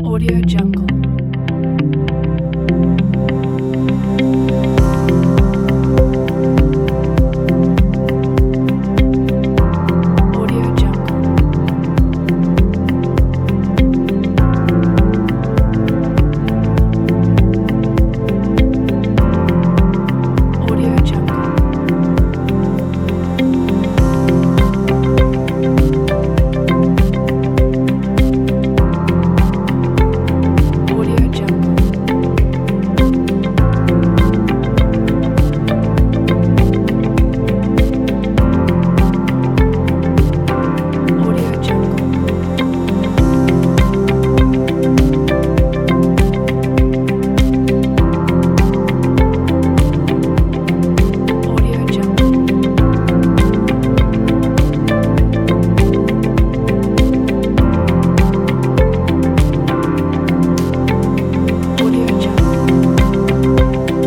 Audio Jungle. Audio Jungle. Audio Jungle. Audio Jungle. Audio Jungle. Audio Jungle. Audio Jungle.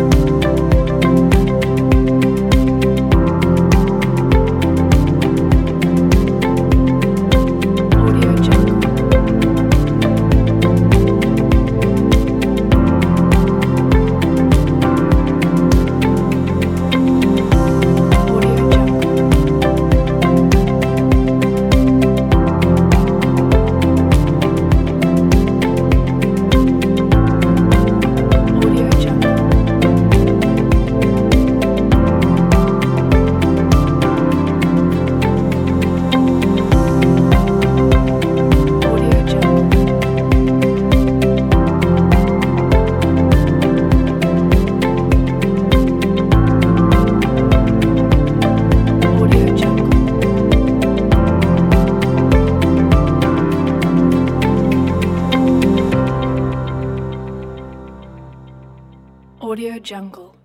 Audio Jungle. Audio Jungle. Audio Jungle. Audio Jungle. Audio Jungle. Audio Jungle.